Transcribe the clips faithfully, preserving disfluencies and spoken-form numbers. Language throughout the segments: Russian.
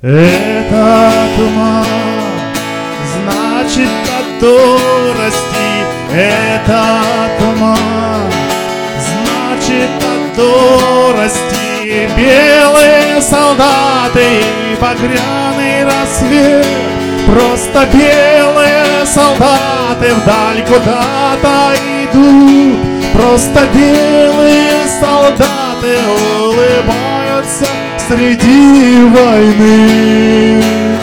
Это туман, значит от дурости. Это туман, значит от дурости. Белые солдаты и багряный рассвет. Просто белые солдаты вдаль куда-то идут. Просто белые солдаты улыбаются среди войны,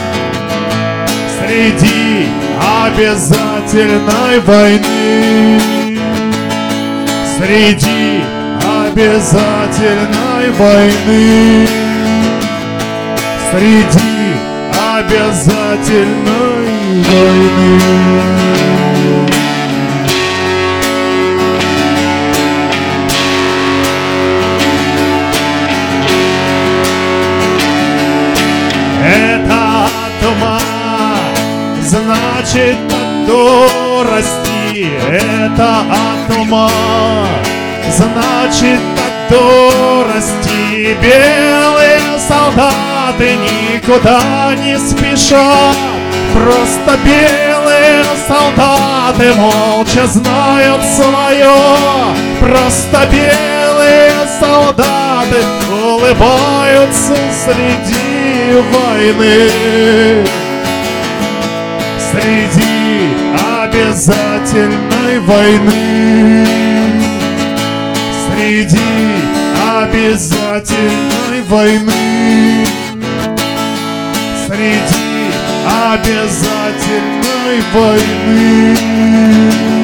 среди обязательной войны, среди обязательной войны, среди обязательной войны. Это туман, значит от дурости. Это туман, значит от дурости. Белые солдаты никуда не спешат. Просто белые солдаты молча знают свое. Просто белые солдаты улыбаются среди войны, среди обязательной войны, среди обязательной войны, среди обязательной войны.